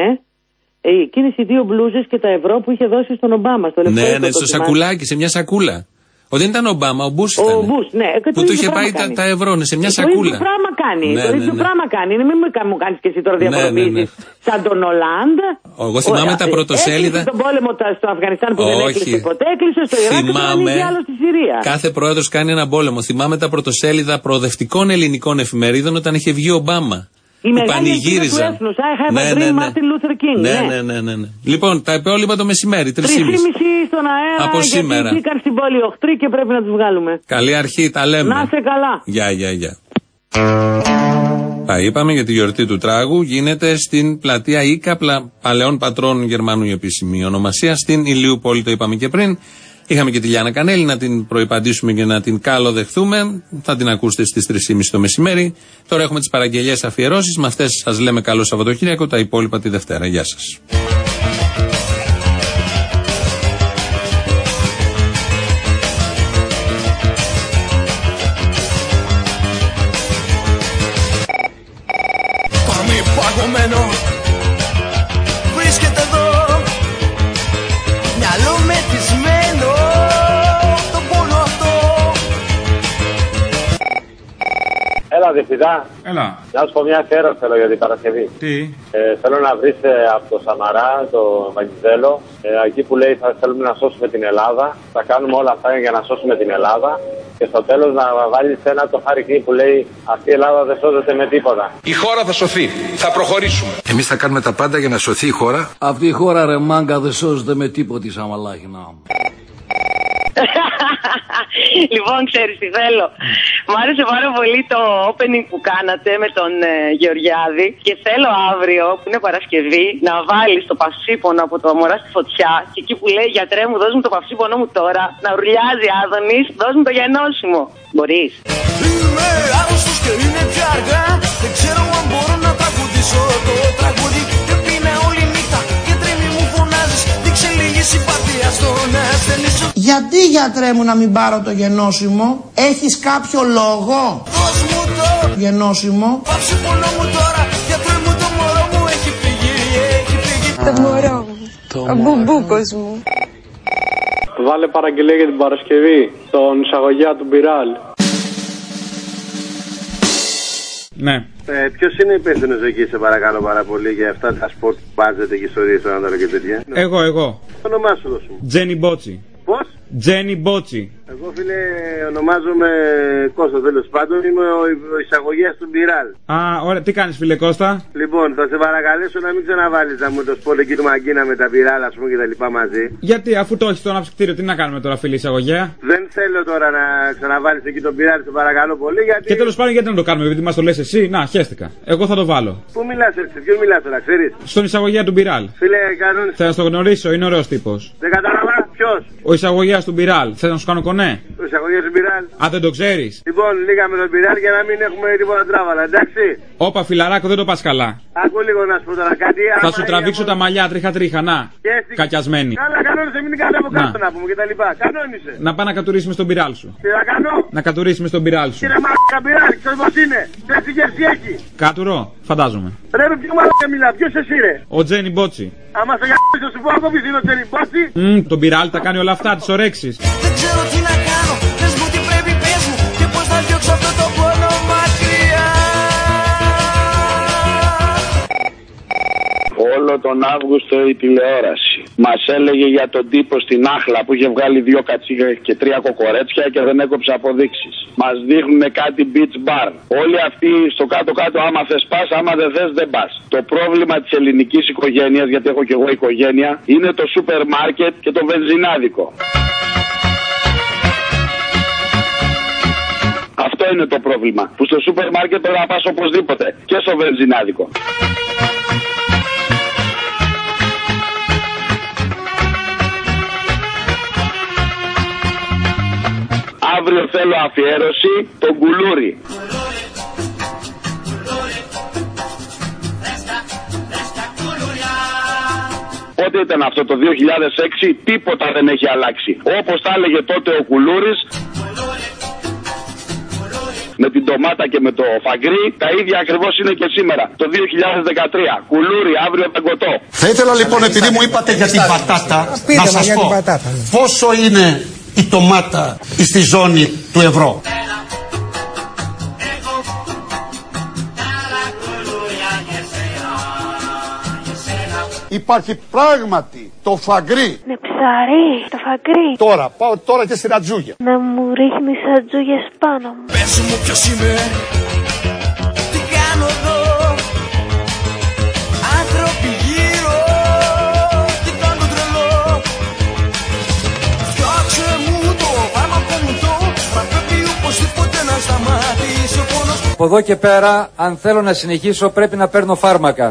εκείνες οι δύο μπλούζες και τα ευρώ που είχε δώσει στον Ομπάμα. Στο ναι, ναι, στο σακουλάκι, σε μια σακούλα. Ο, δεν ήταν ο Ομπάμα, ο Μπούς ήταν. Ο Μπούς, ναι. Που του είχε πάει τα, τα ευρώ, ναι, σε μια σακούλα. Το ίδιο πράγμα κάνει. Ναι, το ίδιο ναι, ναι. πράγμα κάνει. Μην μου κάνεις και εσύ τώρα διαφοροποιήσεις. Ναι, ναι, ναι. Σαν τον Ολάντ. Εγώ θυμάμαι ο, τα πρωτοσέλιδα. Έκλεισε τον πόλεμο στο Αφγανιστάν που όχι. δεν έκλεισε ποτέ. Έκλεισε στο Ιράκ και δεν ανοίγει άλλο στη Συρία. Κάθε πρόεδρος κάνει ένα πόλεμο. Θυμάμαι τα πρωτοσέλιδα προοδευτικών ελληνικών εφημερίδων όταν είχε βγει ο Ομπάμα. Η μεγάλη του έθνους, I have a dream, Martin Luther King. Ναι, ναι, ναι, ναι. Λοιπόν, τα υπόλοιπα το μεσημέρι, τρεις και μισή στον αέρα, από σήμερα. Γιατί μπήκαν στην πόλη οχτροί και πρέπει να τους βγάλουμε. Καλή αρχή, τα λέμε. Να είσαι καλά. Γεια, γεια, γεια. Τα είπαμε για τη γιορτή του τράγου, γίνεται στην πλατεία Ίκα, παλαιών πατρών Γερμανού η επίσημη ονομασία, στην Ηλιούπολη, το είπαμε και πριν. Είχαμε και τη Λιάννα Κανέλη να την προϋπαντήσουμε και να την καλοδεχθούμε. Θα την ακούσετε στις τρεις και μισή το μεσημέρι. Τώρα έχουμε τις παραγγελίες αφιερώσεις. Με αυτές σας λέμε καλό Σαββατοκύριακο. Τα υπόλοιπα τη Δευτέρα. Γεια σας. Πάμε παγωμένο. Βρίσκεται εδώ. Μυαλό μετισμένο. Το πόνο αυτό. Έλα, διευθυντά. Έλα. Να σου πω μια αφιέρωση θέλω για την Παρασκευή. Τι. Ε, θέλω να βρεις ε, από το Σαμαρά, το Βαγγιζέλο, ε, εκεί που λέει θα θέλουμε να σώσουμε την Ελλάδα. Θα κάνουμε όλα αυτά για να σώσουμε την Ελλάδα. Και στο τέλος να βάλεις ένα το χάρη εκεί που λέει αυτή η Ελλάδα δεν σώζεται με τίποτα. Η χώρα θα σωθεί. Θα προχωρήσουμε. Εμείς θα κάνουμε τα πάντα για να σωθεί η χώρα. Αυτή η χώρα ρε μάγκα δεν σώζεται με τίποτα, Σαμαλάχη να. Λοιπόν, ξέρεις τι θέλω. Μ' άρεσε πάρα πολύ το opening που κάνατε με τον ε, Γεωργιάδη. Και θέλω αύριο, που είναι Παρασκευή, να βάλεις το παυσίπονο από το Μωρά στη φωτιά. Και εκεί που λέει γιατρέ μου, δώσ' μου το παυσίπονο μου τώρα. Να ουρλιάζει Άδωνης, δώσ' μου το γενώσιμο. Μπορείς? Είμαι άρρωστος και είναι πια αργά. Δεν ξέρω αν μπορώ να τραγουδήσω το τραγούδι. Και πίνε όλη νύχτα και τρέμει μου φωνάζεις. Δείξε λίγη συμπάθεια στον ασθενή. Γιατί γιατρέ μου να μην πάρω το γενώσιμο? Έχεις κάποιο λόγο? Δώσ' μου το γενώσιμο. παυσίπονο μου τώρα. Γιατρέ μου το μωρό μου έχει φύγει, έχει φύγει. Το μωρό μου, ο μπουμπούκος μου. Βάλε παραγγελία για την Παρασκευή, τον εισαγωγέα του Μπιράλ. Ναι. Ε, ποιος είναι υπεύθυνος εκεί, σε παρακαλώ πάρα πολύ, για αυτά τα σπορτ που μπάζετε και ιστορίες στον Ανατολό και τέτοια? Εγώ, εγώ. Το όνομά σου δώσου. Τζένι Μπότσι. Πώς? Τζένι Μπότσι. Εγώ, φίλε, ονομάζομαι Κώστα, τέλος πάντων. Είμαι ο, ο εισαγωγέας του Μπιράλ. Α, ωραία. Τι κάνεις, φίλε Κώστα? Λοιπόν, θα σε παρακαλέσω να μην ξαναβάλεις να μου το σπορτ εκεί του Μαγκίνα με τα Μπιράλ, ας πούμε, και τα λοιπά μαζί. Γιατί, αφού το έχεις στο αναψυκτήριο, τι να κάνουμε τώρα, φίλε εισαγωγέα? Δεν θέλω τώρα να ξαναβάλεις εκεί τον Μπιράλ, σε παρακαλώ πολύ. Γιατί... Και τέλος πάντων, γιατί να το κάνουμε, επειδή μας το λες εσύ? Να, χαίστηκα. Εγώ θα το βάλω. Πού μιλάς, έτσι, ποιον μιλάς τώρα, ξέρεις? Στον εισαγωγέα του Μπιράλ. Φίλε, κανόνες. Θα το γνωρίσω, είναι ωραίος τύπος. Δεν κατάλαβα, ποιος? Ο εισαγωγέας του Μπιράλ. Θες να σου κάνω κονέ? Ο εισαγωγέας του Μπιράλ. Α, δεν το ξέρεις? Λοιπόν, λίγα με τον Μπιράλ για να μην έχουμε τίποτα τράβαλα, εντάξει? Όπα, φιλαράκο, δεν το πας καλά. Άκου λίγο να σου πω τώρα κάτι. Θα σου τραβήξω τα μαλλιά τρίχα-τρίχα, να. Κακιασμένη. Καλά, κανόνισε, μην είναι από κάτω να πούμε και τα λοιπά. Κανόνισε. Να πάει να κατουρίσουμε στον Μπιράλ σου. Τι να κάνω? Να κατουρίσουμε στον Μπιράλ σου. Κύριε μαλάκα Μπιράλ, ξέρεις πώς είναι? Ξέρεις τι γεύση έχει? Κάτουρο, φαντάζομαι. Ρε με ποιο μαλάκα μιλά, ποιος εσύ ρε? Ο Τζένι Μπότσι. Άμα σε γαμπήσω σου πω ακόμα ποιος είναι ο Τζένι Μπότσι? Μμμ, τον Μπιράλ τα κάνει όλα αυτά, τις ορέξεις. Δεν ξέρω τι να κάνω, πες μου τι πρέπει, πες μου. Και πώς θα διώξω αυτό το πόνο μακριά. Όλο τον Αύγουστο η τηλεόραση μας έλεγε για τον τύπο στην Άχλα που είχε βγάλει δύο κατσίγες και τρία κοκορέτσια και δεν έκοψε αποδείξεις. Μας δείχνουν κάτι beach bar. Όλοι αυτοί στο κάτω-κάτω, άμα θες πας, άμα δεν θες δεν πας. Το πρόβλημα της ελληνικής οικογένειας, γιατί έχω και εγώ οικογένεια, είναι το σούπερ μάρκετ και το βενζινάδικο. Αυτό είναι το πρόβλημα. Που στο σούπερ μάρκετ πρέπει να πας οπωσδήποτε. Και στο βενζινάδικο. Αύριο θέλω αφιέρωση τον Κουλούρι. Πότε ήταν αυτό, το δύο χιλιάδες έξι? Τίποτα δεν έχει αλλάξει. Όπως τα έλεγε τότε ο Κουλούρης, με την ντομάτα και με το φαγκρί, τα ίδια ακριβώς είναι και σήμερα, το δύο χιλιάδες δεκατρία. Κουλούρι, αύριο παγκοτό. Θα ήθελα λοιπόν, επειδή μου είπατε για την πατάτα, να σας πω πόσο είναι η ντομάτα στη ζώνη του ευρώ. Υπάρχει πράγματι το φαγκρί. Με ψαρί, το φαγκρί. Τώρα, πάω τώρα και στη ρατζούγια. Να μου ρίχνεις ρατζούγες πάνω μου. Πες μου ποιος είμαι, τι κάνω εδώ. Άνθρωποι γύρω, τι κάνω τρελό. Φτιάξε μου το φάρμακο μου το, μα πρέπει οπωσδήποτε να σταματήσει ο πόνος. Από εδώ και πέρα, αν θέλω να συνεχίσω, πρέπει να παίρνω φάρμακα.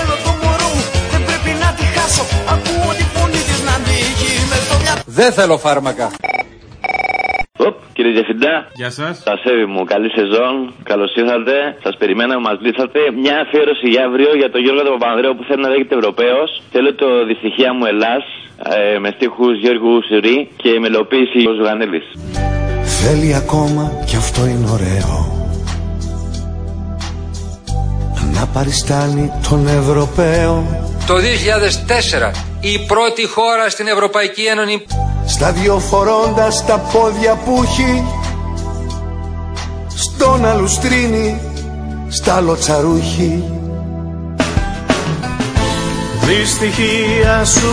Δεν θέλω φάρμακα. Οπ, κύριε Διευθυντά. Γεια σας. Σασέβη μου, καλή σεζόν. Καλώς ήρθατε. Σας περιμέναμε, μας λύσατε. Μια αφιέρωση για αύριο για τον Γιώργο τον Παπανδρέου που θέλει να δέχεται Ευρωπαίος. Θέλω το Δυστυχία μου Ελλάς ε, με στίχους Γιώργου Σουρή και μελοποίηση ο Ζουγανέλης. Θέλει ακόμα κι αυτό είναι ωραίο να παριστάνει τον Ευρωπαίο. Το δύο χιλιάδες τέσσερα η πρώτη χώρα στην Ευρωπαϊκή Ένωση, σταδιοφορώντας τα πόδια που έχει στον αλουστρίνι στα λοτσαρούχι. Δυστυχία σου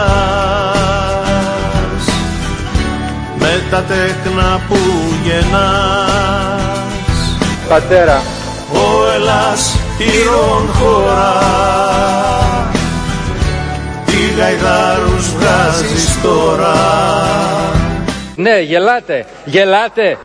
Ελλάς, με τα τέκνα που γεννάς. Πατέρα, ο Ελλάς ήρων χώρα, τι γαϊδάρους βγάζεις τώρα. Ναι, γελάτε, γελάτε.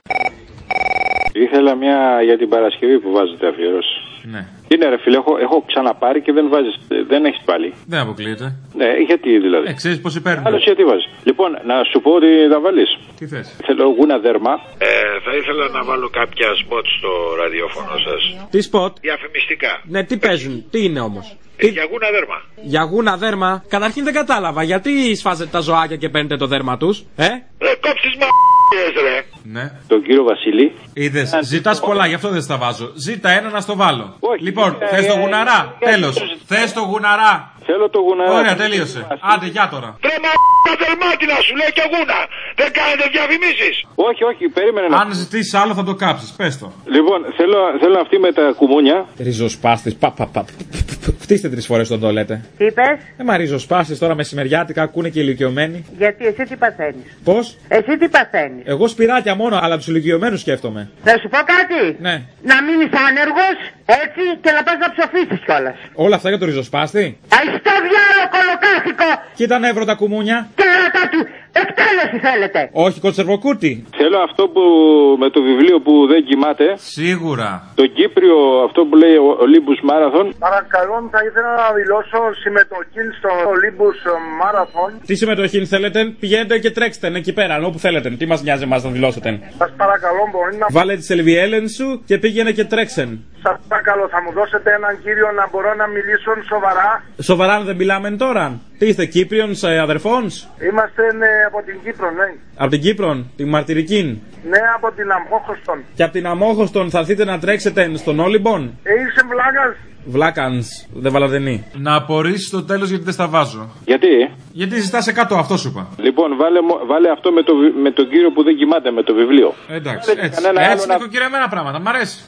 Ήθελα μια για την Παρασκευή που βάζετε αφιέρωση. Ναι. Είναι ρε φίλε, έχω, έχω ξαναπάρει και δεν βάζεις, δεν έχεις πάλι. Δεν αποκλείεται. Ναι, γιατί δηλαδή. Ε, ξέρεις πως υπέρνει. Άλλος γιατί βάζεις. Λοιπόν, να σου πω ότι θα βάλεις. Τι θες. Θέλω γούνα δέρμα. Ε, θα ήθελα να βάλω κάποια σποτ στο ραδιόφωνο σας. Τι σποτ. Διαφημιστικά. Ναι, τι παίζουν, τι είναι όμως. Ε, για γούνα δέρμα. Για γούνα δέρμα. Καταρχήν δεν κατάλαβα. Γιατί σφάζετε τα ζωάκια και παίρνετε το δέρμα τους, ε? Ρε κόψεις μα ρε. Ναι. Τον κύριο Βασίλη. Είδες, ζητάς πολλά, γι' αυτό δεν στα βάζω. Ζήτα ένα να στο βάλω. Όχι, λοιπόν, ε, θες το ε, γουναρά, ε, τέλος. ε, Θες το γουναρά. Θέλω το γουναρά. Ωραία, τελείωσε. Άντε, γεια τώρα. Ρε μα δερμάτι να σου λέει και γούνα. Δεν κάνετε διαφημίσεις. Όχι, όχι, περίμενε να. Αν ζητήσεις άλλο θα το κάψεις, πες το. Λοιπόν, θέλω, θέλω αυτή με τα κουμούνια. Ριζοσπάστης, πα, πα, πα. Φτύστε τρεις φορές τον το λέτε. Τι είπες? Ε, μα ριζοσπάστης τώρα μεσημεριάτικα, ακούνε και ηλικιωμένοι. Γιατί εσύ τι παθαίνεις? Πώς? Εσύ τι παθαίνεις? Εγώ σπυράκια μόνο, αλλά τους ηλικιωμένους σκέφτομαι. Θα σου πω κάτι. Ναι. Να μείνεις άνεργος, έτσι, και να πας να ψοφήσεις κιόλας. Όλα αυτά για το ριζοσπάστη. Αϊστό διάλο κολοκάθικο. Κοίτα νεύρο τα κουμούνια. Κέρατα του. Εκτέλεση θέλετε. Όχι κονσερβοκούτι. Θέλω αυτό που με το βιβλίο που δεν κοιμάται. Σίγουρα. Το Κύπριο, αυτό που λέει Olympus Marathon. Παρακαλώ, θα ήθελα να δηλώσω συμμετοχή στο Olympus Marathon. Τι συμμετοχή θέλετε, πηγαίνετε και τρέξτε εκεί πέρα, όπου θέλετε. Τι μας νοιάζει εμάς να δηλώσετε. Σας παρακαλώ, μπορεί να. Βάλε τη σελβιέλεν σου και πήγαινε και τρέξεν. Σας παρακαλώ, θα μου δώσετε έναν κύριο να μπορώ να μιλήσω σοβαρά. Σοβαρά δεν μιλάμε τώρα. Τι είστε, Κύπριον αδερφόνς? Είμαστε ναι, από την Κύπρο, ναι. Από την Κύπρο, την Μαρτυρική. Ναι, από την Αμόχωστον. Και από την Αμόχωστον θα έρθετε να τρέξετε στον Όλυμπον. Ε, είσαι βλάκας. Βλάκανς, δεν βαλαδενή. Να απορρίσεις στο τέλος γιατί δεν στα βάζω. Γιατί? Γιατί ζητάς εκατό, αυτό σου είπα. Λοιπόν, βάλε, βάλε αυτό με, το, με τον κύριο που δεν κοιμάται, με το βιβλίο. Εντάξει, έτσι, έτσι είναι νοικοκυρεμένα πράγματα, μ' αρέσει.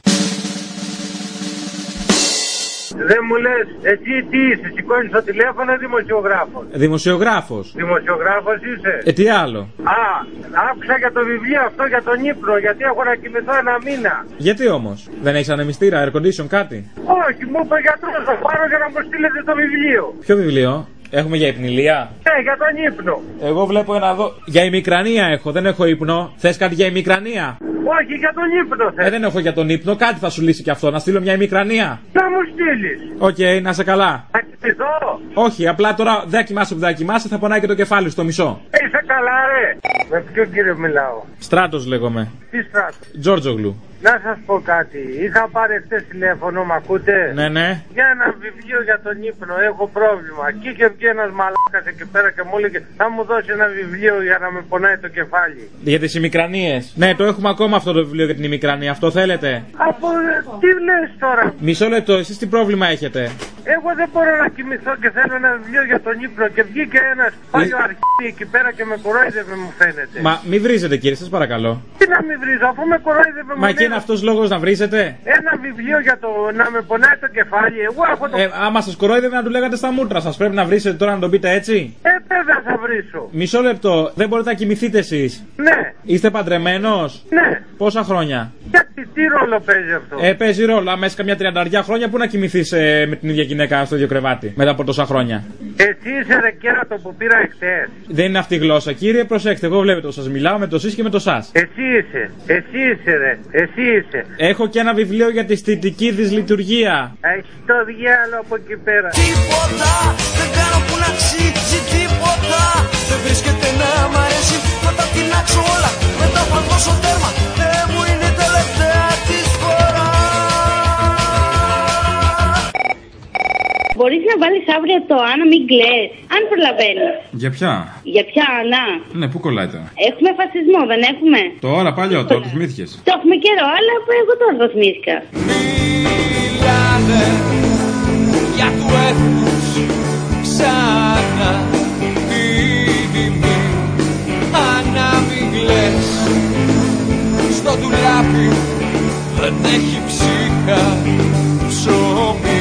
Δεν μου λες, εσύ τι είσαι, σηκώνεις το τηλέφωνο ή δημοσιογράφος? Δημοσιογράφος. Δημοσιογράφος είσαι? Ε, τι άλλο? Α, άκουσα για το βιβλίο αυτό για τον ύπνο, γιατί έχω να κοιμηθώ ένα μήνα. Γιατί όμως? Δεν έχεις ανεμιστήρα, air condition, κάτι? Όχι, μου είπε ο γιατρός, θα πάρω για να μου στείλετε το βιβλίο. Ποιο βιβλίο? Έχουμε για υπνηλία? Ναι, για τον ύπνο. Εγώ βλέπω ένα εδώ. Για ημικρανία έχω, δεν έχω ύπνο. Θες κάτι για ημικρανία? Όχι, για τον ύπνο θες. Ε, δεν έχω για τον ύπνο, κάτι θα σου λύσει και αυτό. Να στείλω μια ημικρανία. Να μου στείλεις. Οκ, okay, να σε καλά. Θα κοιμηθώ. Όχι, απλά τώρα δεν κοιμάσαι που δεν κοιμάσαι, θα πονάει και το κεφάλι στο μισό. Είσαι καλά, ρε. Με ποιο κύριο μιλάω? Στράτος λέγομαι. Τι Στράτος? Τζόρτζογλου. Να σας πω κάτι. Είχα πάρει χτες τηλέφωνο, μ' ακούτε? Ναι, ναι. Για ένα βιβλίο για τον ύπνο, έχω πρόβλημα. Εκεί και βγει ένας μαλάκας εκεί πέρα και μου έλεγε θα μου δώσει ένα βιβλίο για να με πονάει το κεφάλι. Για τις ημικρανίες. Ναι, το έχουμε ακόμα αυτό το βιβλίο για την ημικρανία. Αυτό θέλετε? Από τι λες τώρα? Μισό λεπτό, εσείς τι πρόβλημα έχετε? Εγώ δεν μπορώ να κοιμηθώ και θέλω ένα βιβλίο για τον ύπνο και βγήκε ένας πάλι αρχίδι εκεί πέρα και με κορόιδευε, μου φαίνεται. Μα μη βρίζετε, κύριε, σας παρακαλώ. Τι να μην βρίζω, αφού με κορόιδευε, μου Μα και είναι αυτός λόγος να βρίζετε? Ένα βιβλίο για το να με πονάει το κεφάλι. Εγώ έχω το. Ε, άμα σας κορόιδευε να του λέγατε στα μούτρα σας. Πρέπει να βρίσετε τώρα να τον πείτε έτσι. Ε, βέβαια θα βρίσω. Μισό λεπτό, δεν μπορείτε να κοιμηθείτε εσείς? Ναι. Είστε παντρεμένος? Ναι. Πόσα χρόνια? Γιατί τι ρόλο παίζει αυτό? Ε, παίζει ρόλο. Αν μέσα καμιά τριανταριά χρόνια, πού να κοιμηθείς ε, με την ίδια γυναίκα στο ίδιο κρεβάτι μετά από τόσα χρόνια? Εσύ είσαι ρε κέρατο που πήρα εχθές. Δεν είναι αυτή η γλώσσα, κύριε. Προσέξτε, εγώ βλέπετε, σας μιλάω με το σεις και με το σας. Εσύ είσαι. Εσύ είσαι, ρε. Εσύ είσαι. Έχω και ένα βιβλίο για τη αισθητική δυσλειτουργία. Έχει το διάλογο από εκεί πέρα. Τίποτα δεν κάνω που να αξίζει τίποτα. Δεν βρίσκεται να μ' αρέσει. Θα τα τεινάξω όλα. Μετά θα δώσω τέρμα. Δεν μου είναι η τελευταία της φορά. Μπορείς να βάλεις αύριο το Άννα μην κλαις, αν προλαβαίνεις. Για ποια? Για ποια Άννα? Ναι, πού κολλάει τώρα? Έχουμε φασισμό, δεν έχουμε? Τώρα παλιό, τώρα το θυμήθηκες. Το έχουμε καιρό, αλλά εγώ τώρα το θυμήθηκα. Μιλάνε για του έθνους ξανά μήνυμη. Άννα μην κλαις, στο ντουλάπι δεν έχει ψύχα ψωμί.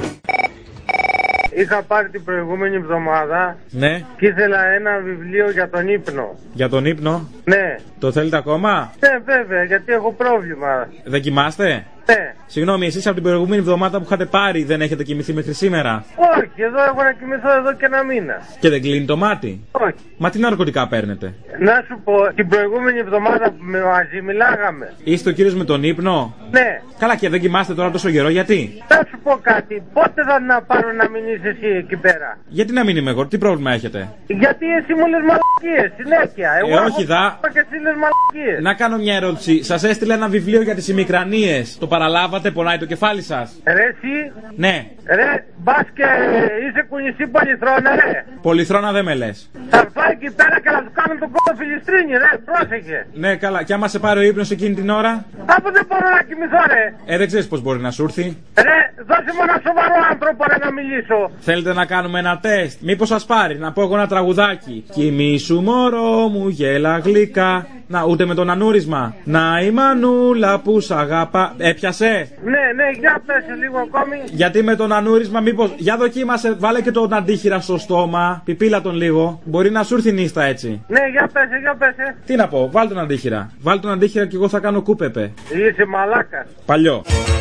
Είχα πάρει την προηγούμενη εβδομάδα. Ναι. Και ήθελα ένα βιβλίο για τον ύπνο. Για τον ύπνο? Ναι. Το θέλετε ακόμα? Ναι, βέβαια, γιατί έχω πρόβλημα. Δεν κοιμάστε? Ναι. Συγγνώμη, εσείς από την προηγούμενη εβδομάδα που είχατε πάρει δεν έχετε κοιμηθεί μέχρι σήμερα? Όχι, εδώ έχω να κοιμηθώ εδώ και ένα μήνα. Και δεν κλείνει το μάτι? Όχι. Μα τι ναρκωτικά παίρνετε? Να σου πω, την προηγούμενη εβδομάδα που με μαζί μιλάγαμε. Είστε ο κύριος με τον ύπνο? Ναι. Καλά, και δεν κοιμάστε τώρα τόσο καιρό, γιατί? Θα σου πω κάτι, πότε θα να πάρω να μην είσαι εσύ εκεί πέρα? Γιατί να μην είμαι εγώ, τι πρόβλημα έχετε? Γιατί εσύ μου λες μαλακίες συνέχεια. Εγώ ε, όχι δα. Και εσύ λες μαλακίες. Να κάνω μια ερώτηση. Σας έστειλε ένα βιβλίο για τις ημικρανίες. Το παραλάβατε, πονάει το κεφάλι σας? Ρε εσύ. Ναι. Ρε, μπας και είσαι κουνησί πολυθρόνα, ρε. Πολυθρόνα δεν με λες. Θα πάει εκεί πέρα και να του κάνουν τον κόλλο φιλιστρίνι, ρε, πρόσεχε. Ναι, καλά. Και άμα σε πάρει ο ύπνος εκείνη την ώρα? Από δεν μπορώ να κοιμηθώ, ρε. Ε, δεν ξέρεις πώς μπορεί να σου έρθει. Ρε, δώσε μου ένα σοβαρό άνθρωπο, ρε, να μιλήσω. Θέλετε να κάνουμε ένα τεστ? Μήπως σας πάρει να πω εγώ ένα τραγουδάκι? Κοιμήσου μωρό μου, γέλα γλυκά. Να, ούτε με το ανούρισμα. Να η μανούλα που σ' αγαπά. Έπιασε? Ναι, ναι, για πέσε λίγο ακόμη. Γιατί με τον ανούρισμα, μήπως. Για δοκίμασε, βάλε και τον αντίχειρα στο στόμα. Πιπίλα τον λίγο. Μπορεί να σου έρθει νύστα έτσι. Ναι, για πέσε, για πέσε. Τι να πω, βάλ τον αντίχειρα. Βάλ τον αντίχειρα και εγώ θα κάνω κούπεπε. Είσαι μαλάκας. Παλιό.